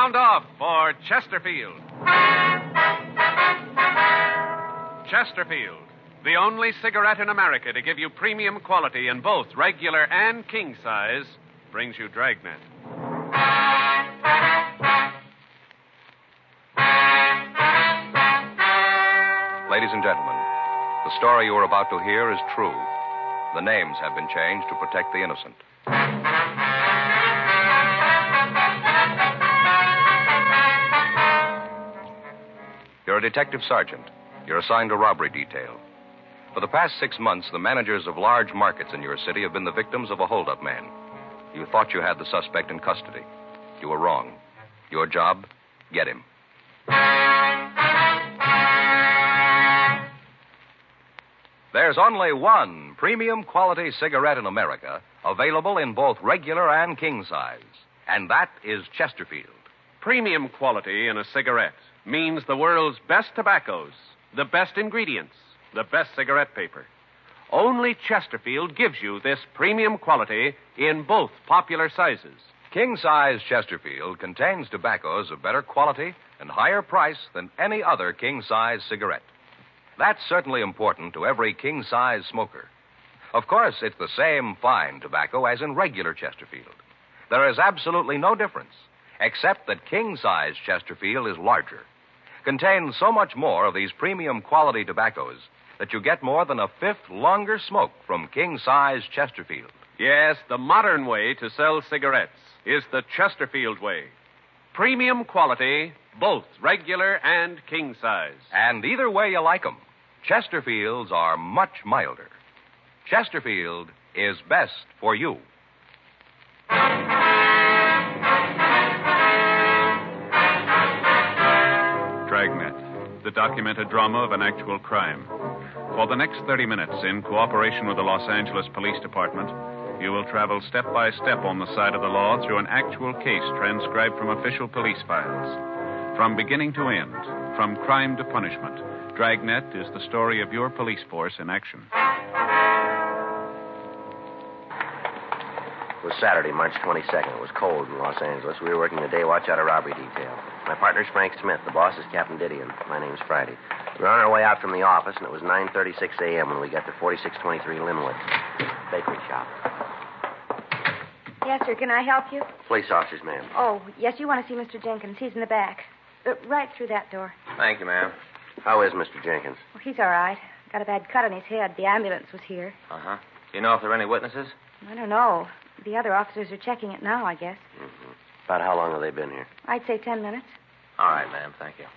Sound off for Chesterfield. Chesterfield, the only cigarette in America to give you premium quality in both regular and king size, brings you Dragnet. Ladies and gentlemen, the story you are about to hear is true. The names have been changed to protect the innocent. You're a detective sergeant. You're assigned to robbery detail. For the past 6 months, the managers of large markets in your city have been the victims of a hold-up man. You thought you had the suspect in custody. You were wrong. Your job, get him. There's only one premium quality cigarette in America available in both regular and king size, and that is Chesterfield. Premium quality in a cigarette means the world's best tobaccos, the best ingredients, the best cigarette paper. Only Chesterfield gives you this premium quality in both popular sizes. King-size Chesterfield contains tobaccos of better quality and higher price than any other king-size cigarette. That's certainly important to every king-size smoker. Of course, it's the same fine tobacco as in regular Chesterfield. There is absolutely no difference, except that king-size Chesterfield is larger. Contains so much more of these premium quality tobaccos that you get more than a fifth longer smoke from king-size Chesterfield. Yes, the modern way to sell cigarettes is the Chesterfield way. Premium quality, both regular and king size. And either way you like 'em, Chesterfields are much milder. Chesterfield is best for you. Dragnet, the documented drama of an actual crime. For the next 30 minutes, in cooperation with the Los Angeles Police Department, you will travel step by step on the side of the law through an actual case transcribed from official police files. From beginning to end, from crime to punishment, Dragnet is the story of your police force in action. It was Saturday, March 22nd. It was cold in Los Angeles. We were working the day watch out of robbery detail. My partner's Frank Smith. The boss is Captain Didion. My name's Friday. We were on our way out from the office, and it was 9:36 a.m. when we got to 4623 Linwood, bakery shop. Yes, sir. Can I help you? Police officers, ma'am. Oh, yes, you want to see Mr. Jenkins. He's in the back. Right through that door. Thank you, ma'am. How is Mr. Jenkins? Oh, he's all right. Got a bad cut on his head. The ambulance was here. Uh-huh. Do you know if there are any witnesses? I don't know. The other officers are checking it now, I guess. Mm-hmm. About how long have they been here? I'd say 10 minutes. All right, ma'am. Thank you.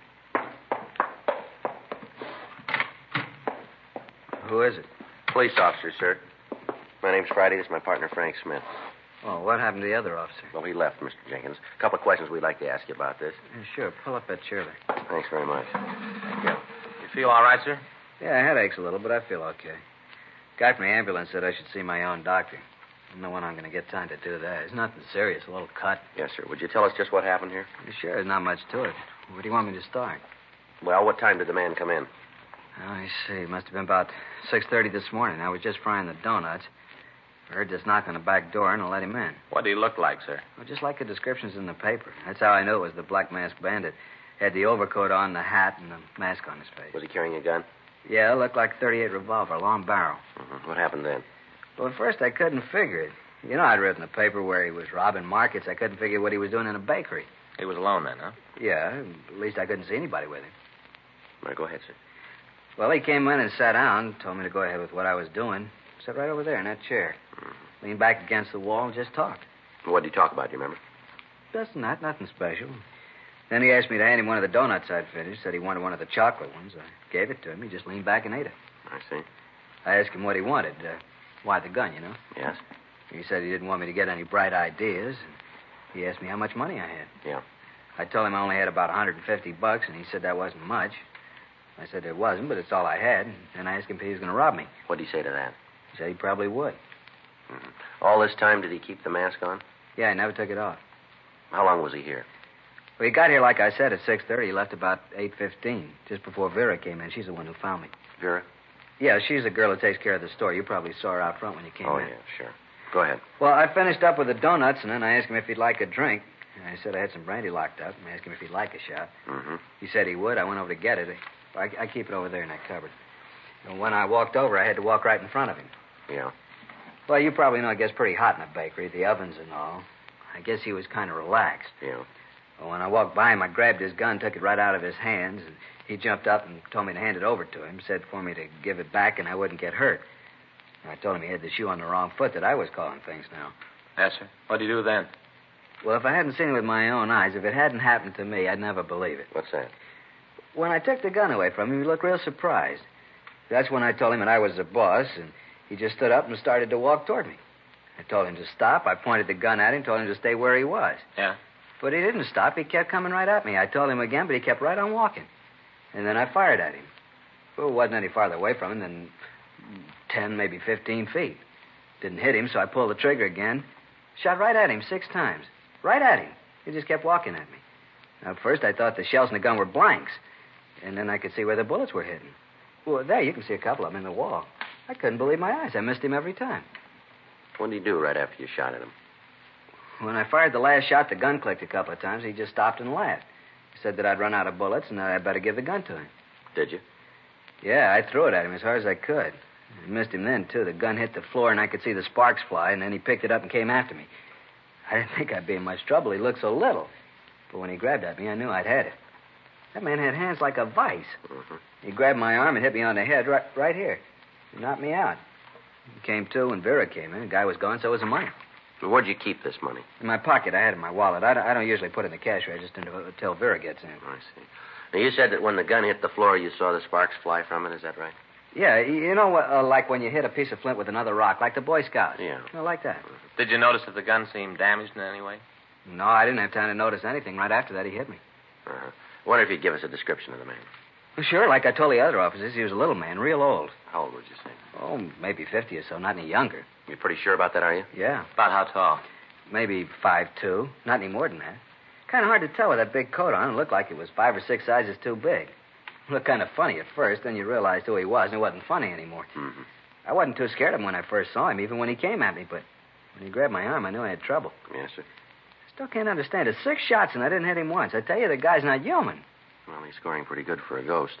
Who is it? Police officer, sir. My name's Friday. This is my partner, Frank Smith. Oh, what happened to the other officer? Well, he left, Mr. Jenkins. A couple of questions we'd like to ask you about this. Yeah, sure. Pull up that chair there. Thanks very much. Thank you. You feel all right, sir? Yeah, headache's a little, but I feel okay. Guy from the ambulance said I should see my own doctor. I don't know when I'm going to get time to do that. It's nothing serious, a little cut. Yes, sir. Would you tell us just what happened here? Sure, there's not much to it. Where do you want me to start? Well, what time did the man come in? Oh, I see. It must have been about 6:30 this morning. I was just frying the donuts. I heard this knock on the back door, and I let him in. What did he look like, sir? Well, just like the descriptions in the paper. That's how I knew it was the Black Masked Bandit. Had the overcoat on, the hat, and the mask on his face. Was he carrying a gun? Yeah, it looked like a .38 revolver, long barrel. Mm-hmm. What happened then? Well, at first I couldn't figure it. You know, I'd read in the paper where he was robbing markets. I couldn't figure what he was doing in a bakery. He was alone then, huh? Yeah, at least I couldn't see anybody with him. All right, go ahead, sir. Well, he came in and sat down, told me to go ahead with what I was doing. Sat right over there in that chair. Mm-hmm. Leaned back against the wall and just talked. What did he talk about, do you remember? Just that, nothing special. Then he asked me to hand him one of the donuts I'd finished. Said he wanted one of the chocolate ones. I gave it to him. He just leaned back and ate it. I see. I asked him what he wanted. Why the gun, you know? Yes. He said he didn't want me to get any bright ideas. And he asked me how much money I had. Yeah. I told him I only had about $150, and he said that wasn't much. I said it wasn't, but it's all I had. And I asked him if he was going to rob me. What did he say to that? He said he probably would. Mm-hmm. All this time, did he keep the mask on? Yeah, he never took it off. How long was he here? Well, he got here, like I said, at 6:30. He left about 8:15, just before Vera came in. She's the one who found me. Vera? Yeah, she's the girl who takes care of the store. You probably saw her out front when you came in. Oh, yeah, sure. Go ahead. Well, I finished up with the donuts, and then I asked him if he'd like a drink. I said I had some brandy locked up and asked him if he'd like a shot. Mm-hmm. He said he would. I went over to get it. I keep it over there in that cupboard. And when I walked over, I had to walk right in front of him. Yeah. Well, you probably know it gets pretty hot in a bakery, the ovens and all. I guess he was kind of relaxed. Yeah. Well, when I walked by him, I grabbed his gun, took it right out of his hands, and he jumped up and told me to hand it over to him, said for me to give it back and I wouldn't get hurt. And I told him he had the shoe on the wrong foot, that I was calling things now. Yes, sir. What do you do then? Well, if I hadn't seen it with my own eyes, if it hadn't happened to me, I'd never believe it. What's that? When I took the gun away from him, he looked real surprised. That's when I told him that I was the boss, and he just stood up and started to walk toward me. I told him to stop. I pointed the gun at him, told him to stay where he was. Yeah? But he didn't stop. He kept coming right at me. I told him again, but he kept right on walking. And then I fired at him. Well, it wasn't any farther away from him than 10, maybe 15 feet. Didn't hit him, so I pulled the trigger again. Shot right at him 6 times. Right at him. He just kept walking at me. Now, at first, I thought the shells in the gun were blanks. And then I could see where the bullets were hitting. Well, there, you can see a couple of them in the wall. I couldn't believe my eyes. I missed him every time. What did he do right after you shot at him? When I fired the last shot, the gun clicked a couple of times. He just stopped and laughed. He said that I'd run out of bullets and that I'd better give the gun to him. Did you? Yeah, I threw it at him as hard as I could. I missed him then, too. The gun hit the floor, and I could see the sparks fly, and then he picked it up and came after me. I didn't think I'd be in much trouble. He looked so little. But when he grabbed at me, I knew I'd had it. That man had hands like a vice. Mm-hmm. He grabbed my arm and hit me on the head right here. He knocked me out. He came to when Vera came in. The guy was gone, so was the money. Well, where'd you keep this money? In my pocket. I had it in my wallet. I don't usually put it in the cash register until Vera gets in. I see. Now, you said that when the gun hit the floor, you saw the sparks fly from it. Is that right? Yeah, you know, like when you hit a piece of flint with another rock, like the Boy Scouts. Yeah. Like that. Did you notice that the gun seemed damaged in any way? No, I didn't have time to notice anything. Right after that, he hit me. Uh-huh. I wonder if you'd give us a description of the man. Well, sure, like I told the other officers, he was a little man, real old. How old would you say? Oh, maybe 50 or so, not any younger. You're pretty sure about that, are you? Yeah, About how tall? maybe 5'2", not any more than that. Kind of hard to tell with that big coat on. It looked like it was 5 or 6 sizes too big. Looked kind of funny at first, then you realized who he was, and it wasn't funny anymore. Mm-hmm. I wasn't too scared of him when I first saw him, even when he came at me, but when he grabbed my arm, I knew I had trouble. Yes, sir. Still can't understand it. 6 shots, and I didn't hit him once. I tell you, the guy's not human. Well, he's scoring pretty good for a ghost.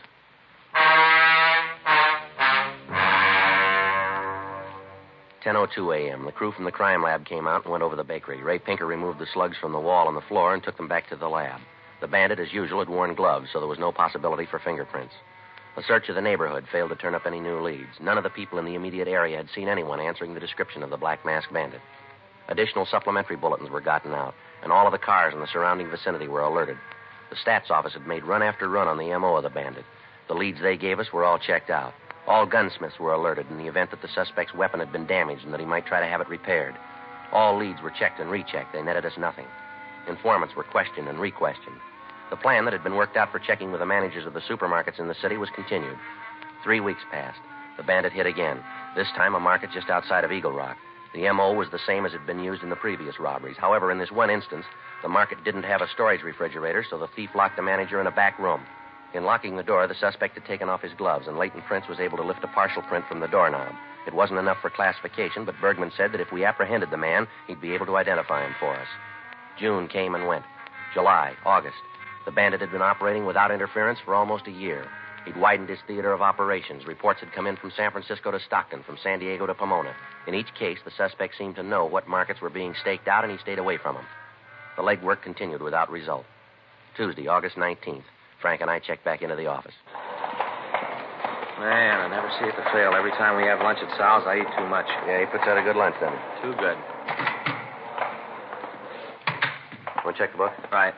10:02 a.m. The crew from the crime lab came out and went over the bakery. Ray Pinker removed the slugs from the wall and the floor and took them back to the lab. The bandit, as usual, had worn gloves, so there was no possibility for fingerprints. A search of the neighborhood failed to turn up any new leads. None of the people in the immediate area had seen anyone answering the description of the Black Mask Bandit. Additional supplementary bulletins were gotten out, and all of the cars in the surrounding vicinity were alerted. The stats office had made run after run on the M.O. of the bandit. The leads they gave us were all checked out. All gunsmiths were alerted in the event that the suspect's weapon had been damaged and that he might try to have it repaired. All leads were checked and rechecked. They netted us nothing. Informants were questioned and re-questioned. The plan that had been worked out for checking with the managers of the supermarkets in the city was continued. 3 weeks passed. The bandit hit again, this time a market just outside of Eagle Rock. The M.O. was the same as had been used in the previous robberies. However, in this one instance, the market didn't have a storage refrigerator, so the thief locked the manager in a back room. In locking the door, the suspect had taken off his gloves, and Leighton Prince was able to lift a partial print from the doorknob. It wasn't enough for classification, but Bergman said that if we apprehended the man, he'd be able to identify him for us. June came and went. July, August. The bandit had been operating without interference for almost a year. He'd widened his theater of operations. Reports had come in from San Francisco to Stockton, from San Diego to Pomona. In each case, the suspect seemed to know what markets were being staked out, and he stayed away from them. The legwork continued without result. Tuesday, August 19th. Frank and I checked back into the office. Man, I never see it to fail. Every time we have lunch at Sal's, I eat too much. Yeah, he puts out a good lunch, doesn't he? Too good. Want to check the book? Right.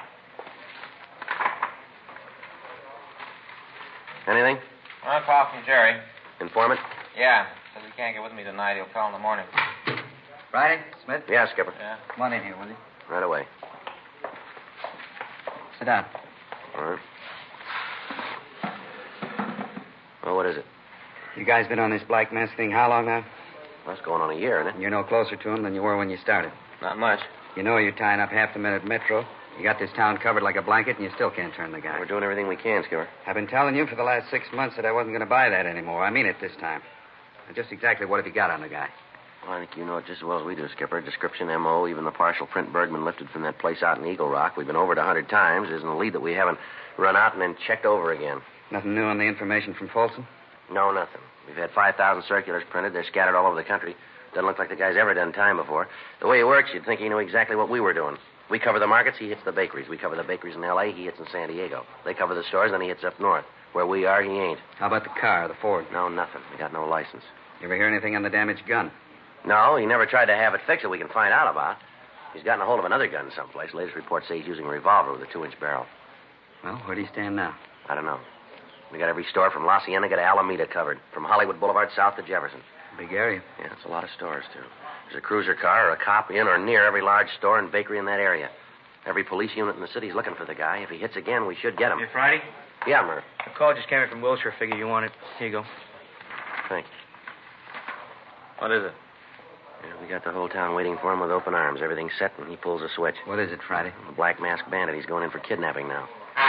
Anything? Well, a call from Jerry. Informant? Yeah. Says he can't get with me tonight. He'll call in the morning. Friday, Smith? Yeah, Skipper. Yeah. Come on in here, will you? Right away. Sit down. All right. Well, what is it? You guys been on this Black Mask thing how long now? Well, it's going on a year, isn't it? You're no closer to him than you were when you started. Not much. You know you're tying up half the men at Metro. You got this town covered like a blanket, and you still can't turn the guy. We're doing everything we can, Skipper. I've been telling you for the last 6 months that I wasn't going to buy that anymore. I mean it this time. Now, just exactly what have you got on the guy? Well, I think you know it just as well as we do, Skipper. Description, M.O., even the partial print Bergman lifted from that place out in Eagle Rock. We've been over it 100 times. Isn't a lead that we haven't run out and then checked over again. Nothing new on the information from Folsom? No, nothing. We've had 5,000 circulars printed. They're scattered all over the country. Doesn't look like the guy's ever done time before. The way he works, you'd think he knew exactly what we were doing. We cover the markets, he hits the bakeries. We cover the bakeries in L.A., he hits in San Diego. They cover the stores, then he hits up north. Where we are, he ain't. How about the car, the Ford? No, nothing. We got no license. You ever hear anything on the damaged gun? No, he never tried to have it fixed that we can find out about. He's gotten a hold of another gun someplace. Latest reports say he's using a revolver with a 2-inch barrel. Well, where do you stand now? I don't know. We got every store from La Cienega to Alameda covered. From Hollywood Boulevard south to Jefferson. Big area. Yeah, it's a lot of stores, too. There's a cruiser car or a cop in or near every large store and bakery in that area. Every police unit in the city's looking for the guy. If he hits again, we should get him. Hey, Friday? Yeah, Murph. A call just came in from Wilshire. Figure you want it. Here you go. Thanks. What is it? Yeah, we got the whole town waiting for him with open arms. Everything's set when he pulls a switch. What is it, Friday? The Black Mask Bandit. He's going in for kidnapping now.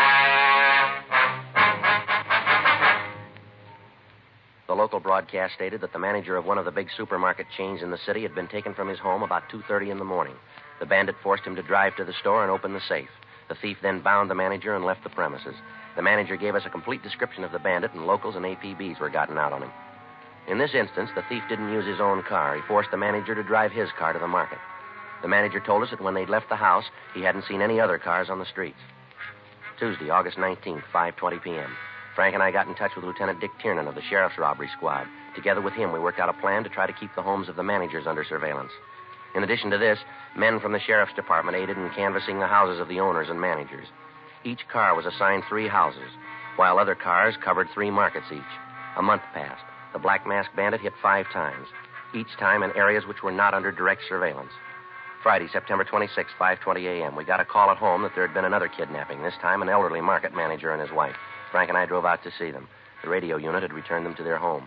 The local broadcast stated that the manager of one of the big supermarket chains in the city had been taken from his home about 2:30 in the morning. The bandit forced him to drive to the store and open the safe. The thief then bound the manager and left the premises. The manager gave us a complete description of the bandit, and locals and APBs were gotten out on him. In this instance, the thief didn't use his own car. He forced the manager to drive his car to the market. The manager told us that when they'd left the house, he hadn't seen any other cars on the streets. Tuesday, August 19th, 5:20 p.m. Frank and I got in touch with Lieutenant Dick Tiernan of the Sheriff's Robbery Squad. Together with him, we worked out a plan to try to keep the homes of the managers under surveillance. In addition to this, men from the Sheriff's Department aided in canvassing the houses of the owners and managers. Each car was assigned 3 houses, while other cars covered 3 markets each. A month passed. The Black Mask Bandit hit 5 times, each time in areas which were not under direct surveillance. Friday, September 26, 5:20 a.m., we got a call at home that there had been another kidnapping, this time an elderly market manager and his wife. Frank and I drove out to see them. The radio unit had returned them to their home.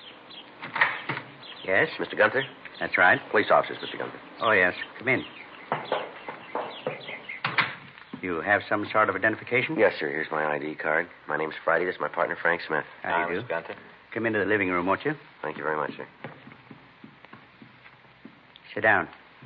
Yes? Mr. Gunther? That's right. Police officers, Mr. Gunther. Oh, yes. Come in. You have some sort of identification? Yes, sir. Here's my ID card. My name's Friday. This is my partner, Frank Smith. How do you do? Mr. Gunther. Come into the living room, won't you? Thank you very much, sir. Sit down.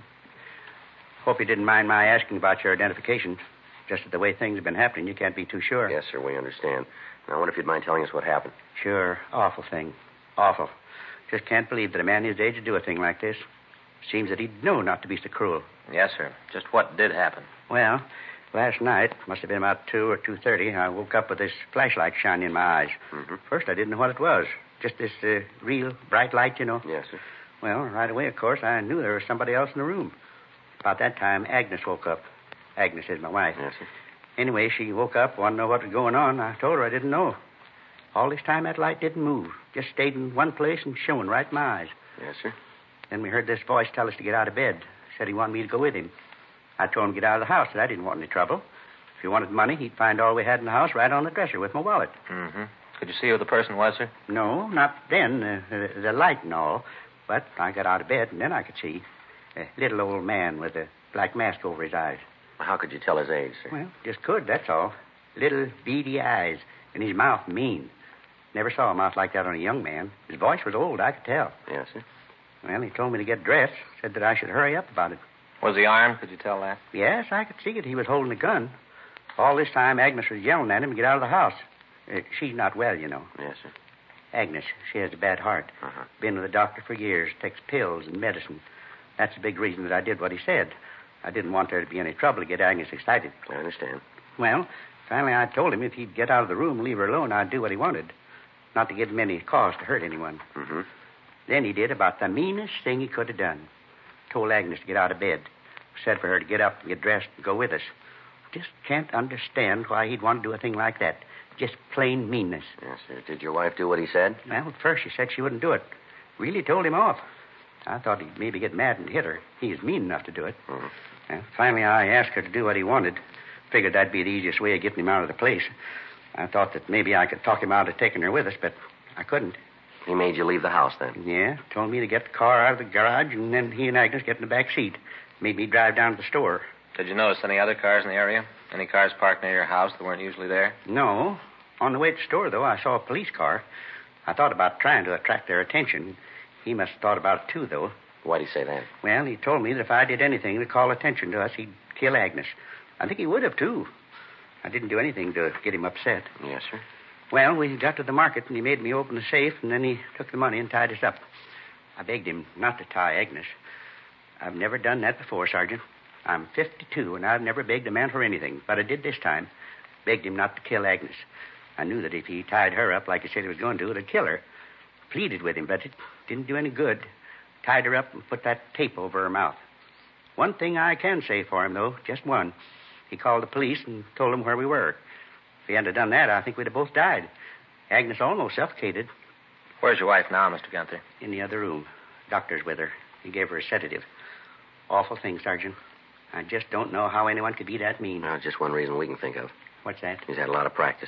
Hope you didn't mind my asking about your identification. Just that the way things have been happening, you can't be too sure. Yes, sir, we understand. Now, I wonder if you'd mind telling us what happened. Sure. Awful thing. Awful. Just can't believe that a man his age would do a thing like this. Seems that he'd know not to be so cruel. Yes, sir. Just what did happen? Well, last night, must have been about 2 or 2:30, I woke up with this flashlight shining in my eyes. Mm-hmm. First, I didn't know what it was. Just this real bright light, you know. Yes, sir. Well, right away, of course, I knew there was somebody else in the room. About that time, Agnes woke up. Agnes is my wife. Yes, sir. Anyway, she woke up, wanted to know what was going on. I told her I didn't know. All this time, that light didn't move. Just stayed in one place and shone right in my eyes. Yes, sir. Then we heard this voice tell us to get out of bed. Said he wanted me to go with him. I told him to get out of the house, that I didn't want any trouble. If he wanted money, he'd find all we had in the house right on the dresser with my wallet. Mm-hmm. Could you see who the person was, sir? No, not then. The light and all. But I got out of bed, and then I could see. A little old man with a black mask over his eyes. How could you tell his age, sir? Well, just could, that's all. Little beady eyes, and his mouth mean. Never saw a mouth like that on a young man. His voice was old, I could tell. Yes, sir. Well, he told me to get dressed, said that I should hurry up about it. Was he armed? Could you tell that? Yes, I could see it. He was holding a gun. All this time, Agnes was yelling at him to get out of the house. She's not well, you know. Yes, sir. Agnes, she has a bad heart. Uh-huh. Been with a doctor for years, takes pills and medicine. That's the big reason that I did what he said. I didn't want there to be any trouble to get Agnes excited. I understand. Well, finally I told him if he'd get out of the room and leave her alone, I'd do what he wanted. Not to give him any cause to hurt anyone. Mm-hmm. Then he did about the meanest thing he could have done. Told Agnes to get out of bed. Said for her to get up and get dressed and go with us. Just can't understand why he'd want to do a thing like that. Just plain meanness. Yes, sir. Did your wife do what he said? Well, at first she said she wouldn't do it. Really told him off. I thought he'd maybe get mad and hit her. He was mean enough to do it. Mm-hmm. Well, finally, I asked her to do what he wanted. Figured that'd be the easiest way of getting him out of the place. I thought that maybe I could talk him out of taking her with us, but I couldn't. He made you leave the house then? Yeah, told me to get the car out of the garage, and then he and Agnes get in the back seat. Made me drive down to the store. Did you notice any other cars in the area? Any cars parked near your house that weren't usually there? No. On the way to the store, though, I saw a police car. I thought about trying to attract their attention. He must have thought about it, too, though. Why'd he say that? Well, he told me that if I did anything to call attention to us, he'd kill Agnes. I think he would have, too. I didn't do anything to get him upset. Yes, sir. Well, we got to the market, and he made me open the safe, and then he took the money and tied us up. I begged him not to tie Agnes. I've never done that before, Sergeant. I'm 52, and I've never begged a man for anything, but I did this time. Begged him not to kill Agnes. I knew that if he tied her up like he said he was going to, it'd kill her. Pleaded with him, but it didn't do any good. Tied her up and put that tape over her mouth. One thing I can say for him, though, just one. He called the police and told them where we were. If he hadn't done that, I think we'd have both died. Agnes almost suffocated. Where's your wife now, Mr. Gunther? In the other room. Doctor's with her. He gave her a sedative. Awful thing, Sergeant. I just don't know how anyone could be that mean. Well, just one reason we can think of. What's that? He's had a lot of practice.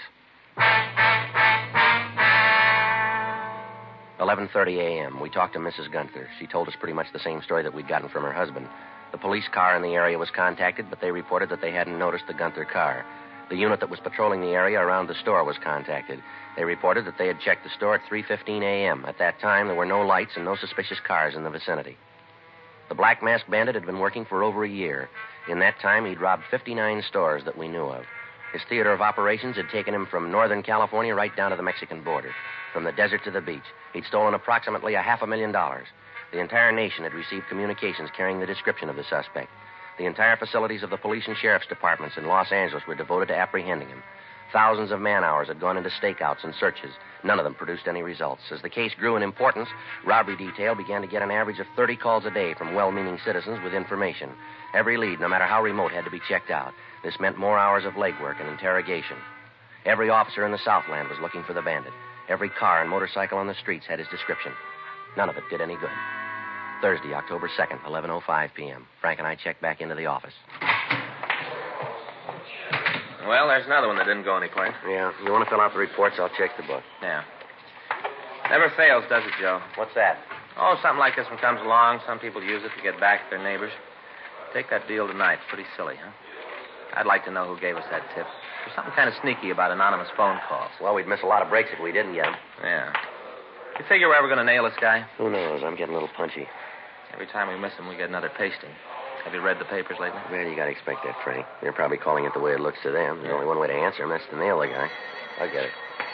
11:30 a.m. We talked to Mrs. Gunther. She told us pretty much the same story that we'd gotten from her husband. The police car in the area was contacted, but they reported that they hadn't noticed the Gunther car. The unit that was patrolling the area around the store was contacted. They reported that they had checked the store at 3:15 a.m. At that time, there were no lights and no suspicious cars in the vicinity. The Black Mask Bandit had been working for over a year. In that time, he'd robbed 59 stores that we knew of. His theater of operations had taken him from Northern California right down to the Mexican border, from the desert to the beach. He'd stolen approximately $500,000. The entire nation had received communications carrying the description of the suspect. The entire facilities of the police and sheriff's departments in Los Angeles were devoted to apprehending him. Thousands of man-hours had gone into stakeouts and searches. None of them produced any results. As the case grew in importance, robbery detail began to get an average of 30 calls a day from well-meaning citizens with information. Every lead, no matter how remote, had to be checked out. This meant more hours of legwork and interrogation. Every officer in the Southland was looking for the bandit. Every car and motorcycle on the streets had his description. None of it did any good. Thursday, October 2nd, 11:05 p.m. Frank and I checked back into the office. Well, there's another one that didn't go anywhere. Yeah, you want to fill out the reports? I'll check the book. Yeah. Never fails, does it, Joe? What's that? Oh, something like this one comes along. Some people use it to get back at their neighbors. Take that deal tonight. It's pretty silly, huh? I'd like to know who gave us that tip. There's something kind of sneaky about anonymous phone calls. Well, we'd miss a lot of breaks if we didn't get them. Yeah. You figure we're ever going to nail this guy? Who knows? I'm getting a little punchy. Every time we miss him, we get another pasting. Have you read the papers lately? Well, you got to expect that, Frank. They're probably calling it the way it looks to them. There's only one way to answer him. That's to nail the guy. I'll get it.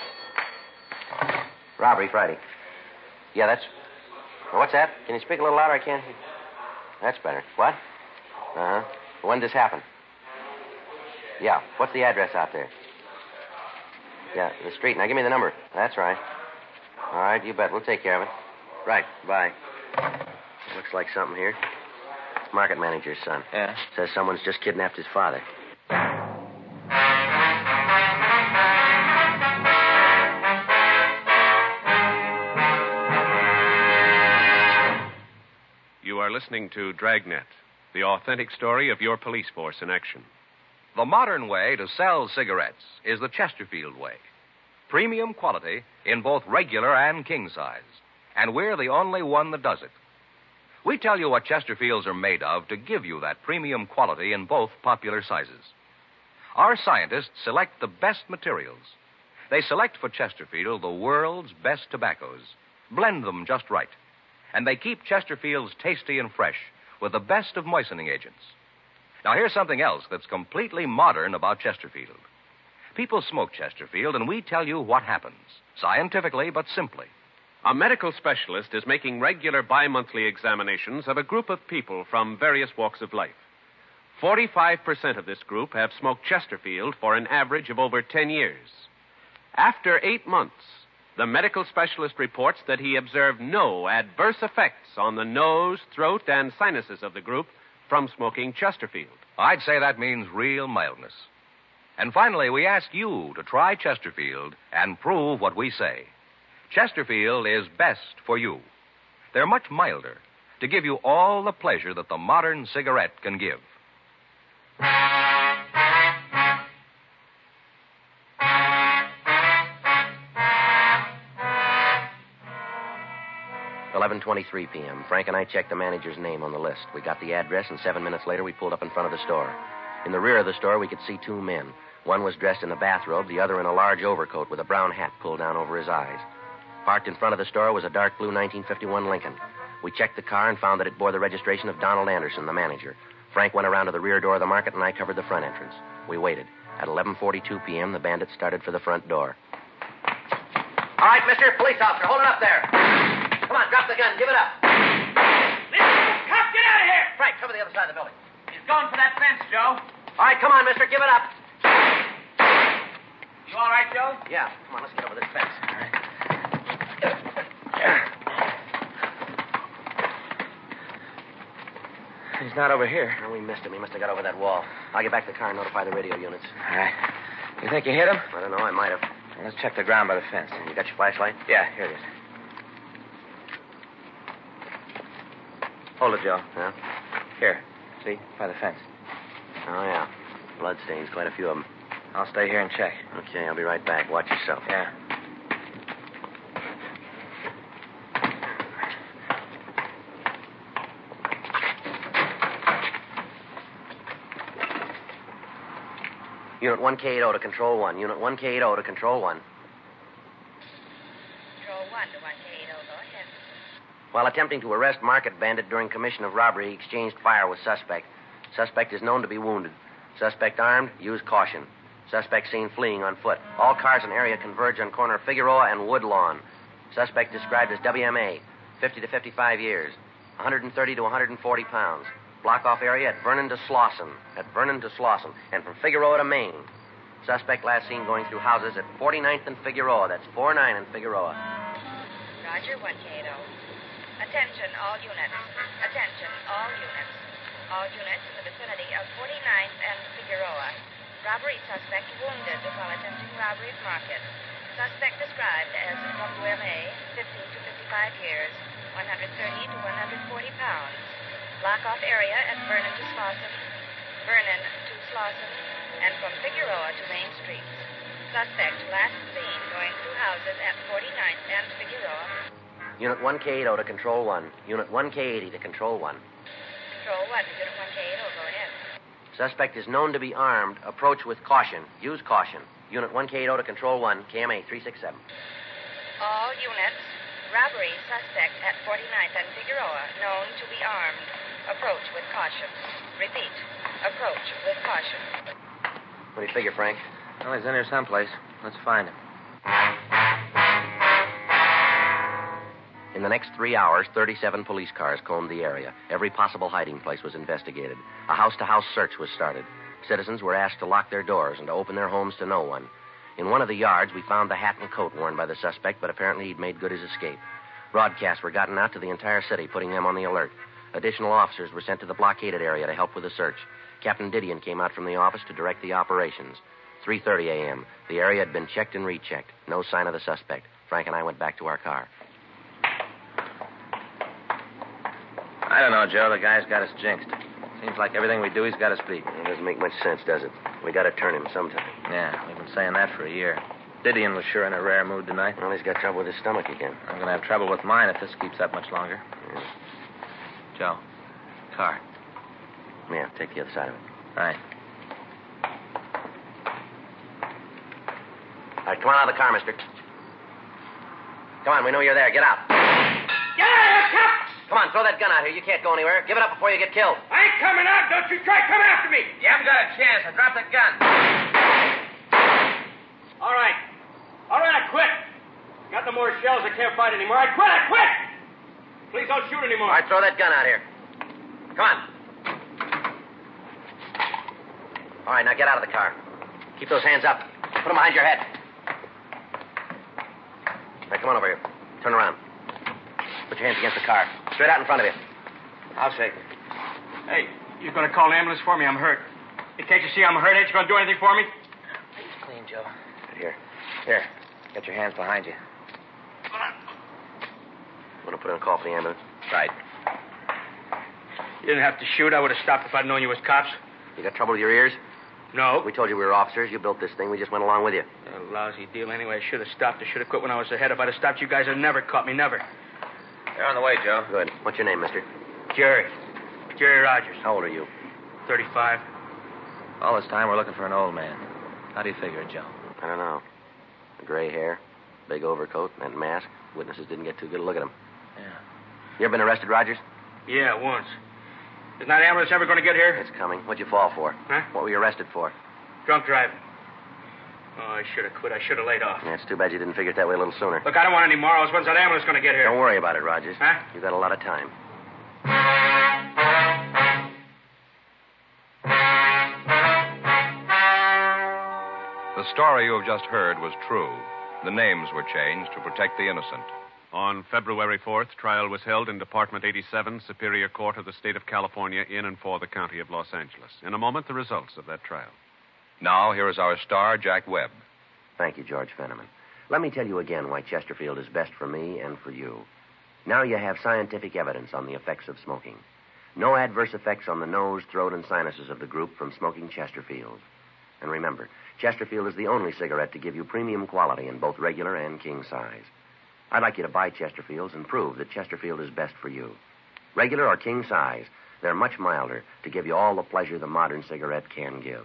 Robbery Friday. Yeah, that's... Well, what's that? Can you speak a little louder? I can't hear. That's better. What? Uh-huh. When did this happen? Yeah. What's the address out there? Yeah, the street. Now, give me the number. That's right. All right, you bet. We'll take care of it. Right. Bye. Looks like something here. It's market manager's son. Yeah? Says someone's just kidnapped his father. You are listening to Dragnet, the authentic story of your police force in action. The modern way to sell cigarettes is the Chesterfield way. Premium quality in both regular and king size. And we're the only one that does it. We tell you what Chesterfields are made of to give you that premium quality in both popular sizes. Our scientists select the best materials. They select for Chesterfield the world's best tobaccos, blend them just right, and they keep Chesterfields tasty and fresh with the best of moistening agents. Now, here's something else that's completely modern about Chesterfield. People smoke Chesterfield, and we tell you what happens, scientifically but simply. A medical specialist is making regular bi-monthly examinations of a group of people from various walks of life. 45% of this group have smoked Chesterfield for an average of over 10 years. After 8 months, the medical specialist reports that he observed no adverse effects on the nose, throat, and sinuses of the group from smoking Chesterfield. I'd say that means real mildness. And finally, we ask you to try Chesterfield and prove what we say. Chesterfield is best for you. They're much milder to give you all the pleasure that the modern cigarette can give. $11:23 p.m. Frank and I checked the manager's name on the list. We got the address, and 7 minutes later, we pulled up in front of the store. In the rear of the store, we could see 2 men. One was dressed in a bathrobe, the other in a large overcoat with a brown hat pulled down over his eyes. Parked in front of the store was a dark blue 1951 Lincoln. We checked the car and found that it bore the registration of Donald Anderson, the manager. Frank went around to the rear door of the market, and I covered the front entrance. We waited. At 11:42 p.m., the bandits started for the front door. All right, mister, police officer, hold it up there. Come on, drop the gun. Give it up. Cop, get out of here! Frank, cover the other side of the building. He's going for that fence, Joe. All right, come on, mister, give it up. You all right, Joe? Yeah, come on, let's get over this fence. All right. He's not over here. No, we missed him. He must have got over that wall. I'll get back to the car and notify the radio units. All right. You think you hit him? I don't know. I might have. Well, let's check the ground by the fence. You got your flashlight? Yeah, here it is. Hold it, Joe. Huh? Here. See? By the fence. Oh, yeah. Bloodstains, quite a few of them. I'll stay here and check. Okay, I'll be right back. Watch yourself. Yeah. Unit 1K80 to Control 1. Unit 1K80 to Control 1. Control 1 to 1K80. Go ahead. While attempting to arrest market bandit during commission of robbery, he exchanged fire with suspect. Suspect is known to be wounded. Suspect armed. Use caution. Suspect seen fleeing on foot. All cars in area converge on corner Figueroa and Woodlawn. Suspect described as WMA, 50 to 55 years, 130 to 140 pounds. Block off area at Vernon to Slauson. And from Figueroa to Maine. Suspect last seen going through houses at 49th and Figueroa. That's 49 and Figueroa. Roger, 1K80. Attention, all units. Attention, all units. All units in the vicinity of 49th and Figueroa. Robbery suspect wounded while attempting robbery of market. Suspect described as WMA, 50 to 55 years, 130 to 140 pounds. Block off area at Vernon to Slauson, and from Figueroa to Main Street. Suspect last seen going through houses at 49th and Figueroa. Unit 1K80 to Control 1. Unit 1K80 to Control 1. Control 1 to Unit 1K80. Go ahead. Suspect is known to be armed. Approach with caution. Use caution. Unit 1K80 to Control 1. KMA 367. All units. Robbery suspect at 49th and Figueroa, known to be armed. Approach with caution. Repeat. Approach with caution. What do you figure, Frank? Well, he's in here someplace. Let's find him. In the next 3 hours, 37 police cars combed the area. Every possible hiding place was investigated. A house-to-house search was started. Citizens were asked to lock their doors and to open their homes to no one. In one of the yards, we found the hat and coat worn by the suspect, but apparently he'd made good his escape. Broadcasts were gotten out to the entire city, putting them on the alert. Additional officers were sent to the blockaded area to help with the search. Captain Didion came out from the office to direct the operations. 3:30 a.m. The area had been checked and rechecked. No sign of the suspect. Frank and I went back to our car. I don't know, Joe. The guy's got us jinxed. Seems like everything we do, he's got us beat. It doesn't make much sense, does it? We got to turn him sometime. Yeah, we've been saying that for a year. Didion was sure in a rare mood tonight. Well, he's got trouble with his stomach again. I'm going to have trouble with mine if this keeps up much longer. Yeah. Joe, car. Yeah, take the other side of it. Right. All right, come on out of the car, mister. Come on, we know you're there. Get out. Get out of here, cop! Come on, throw that gun out here. You can't go anywhere. Give it up before you get killed. I ain't coming out. Don't you try coming after me. You haven't got a chance. I dropped the gun. All right, I quit. Got no more shells. I can't fight anymore. I quit. Please don't shoot anymore. All right, throw that gun out here. Come on. All right, now get out of the car. Keep those hands up. Put them behind your head. Now, come on over here. Turn around. Put your hands against the car. Straight out in front of you. I'll shake it. Hey, you're going to call an ambulance for me? I'm hurt. Hey, can't you see I'm hurt? Ain't you going to do anything for me? He's clean, Joe. Here. Here. Get your hands behind you. Want to put in a call for the ambulance? Right. You didn't have to shoot. I would have stopped if I'd known you was cops. You got trouble with your ears? No. We told you we were officers. You built this thing. We just went along with you. A lousy deal anyway. I should have stopped. I should have quit when I was ahead. If I'd have stopped, you guys would have never caught me. Never. They're on the way, Joe. Good. What's your name, mister? Jerry Rogers. How old are you? 35. All this time, we're looking for an old man. How do you figure it, Joe? I don't know. Gray hair, big overcoat, and that mask. Witnesses didn't get too good a look at him. Yeah. You ever been arrested, Rogers? Yeah, once. Isn't that ambulance ever going to get here? It's coming. What'd you fall for? Huh? What were you arrested for? Drunk driving. Oh, I should have quit. I should have laid off. Yeah, it's too bad you didn't figure it that way a little sooner. Look, I don't want any morals. When's that ambulance going to get here? Don't worry about it, Rogers. Huh? You got a lot of time. The story you have just heard was true. The names were changed to protect the innocent. On February 4th, trial was held in Department 87, Superior Court of the State of California, in and for the County of Los Angeles. In a moment, the results of that trial. Now, here is our star, Jack Webb. Thank you, George Fenneman. Let me tell you again why Chesterfield is best for me and for you. Now you have scientific evidence on the effects of smoking. No adverse effects on the nose, throat, and sinuses of the group from smoking Chesterfield. And remember, Chesterfield is the only cigarette to give you premium quality in both regular and king size. I'd like you to buy Chesterfields and prove that Chesterfield is best for you. Regular or king size, they're much milder to give you all the pleasure the modern cigarette can give.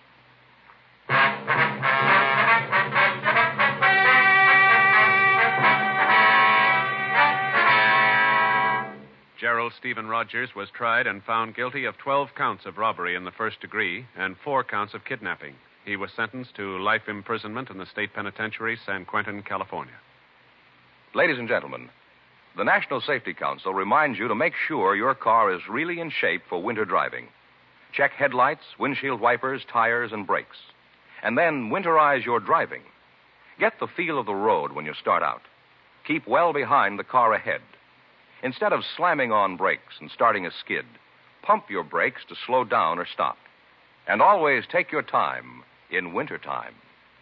Gerald Stephen Rogers was tried and found guilty of 12 counts of robbery in the first degree and 4 counts of kidnapping. He was sentenced to life imprisonment in the state penitentiary, San Quentin, California. Ladies and gentlemen, the National Safety Council reminds you to make sure your car is really in shape for winter driving. Check headlights, windshield wipers, tires, and brakes. And then winterize your driving. Get the feel of the road when you start out. Keep well behind the car ahead. Instead of slamming on brakes and starting a skid, pump your brakes to slow down or stop. And always take your time in wintertime.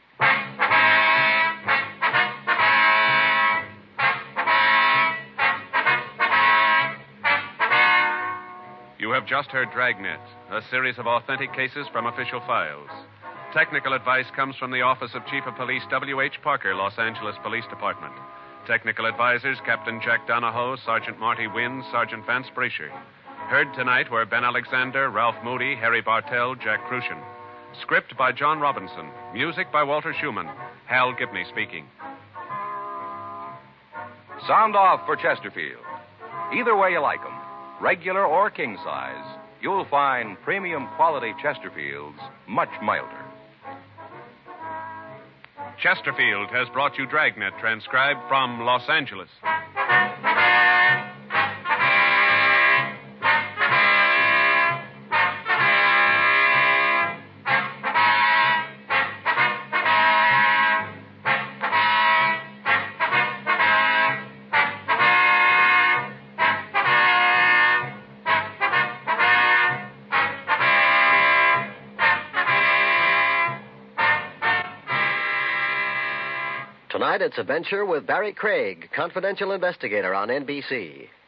You have just heard Dragnet, a series of authentic cases from official files. Technical advice comes from the Office of Chief of Police W.H. Parker, Los Angeles Police Department. Technical advisors, Captain Jack Donahoe, Sergeant Marty Wynn, Sergeant Vance Brasher. Heard tonight were Ben Alexander, Ralph Moody, Harry Bartell, Jack Crucian. Script by John Robinson. Music by Walter Schumann. Hal Gibney speaking. Sound off for Chesterfield. Either way you like 'em, regular or king size, you'll find premium quality Chesterfields much milder. Chesterfield has brought you Dragnet, transcribed from Los Angeles. Tonight, it's Adventure with Barry Craig, confidential investigator on NBC.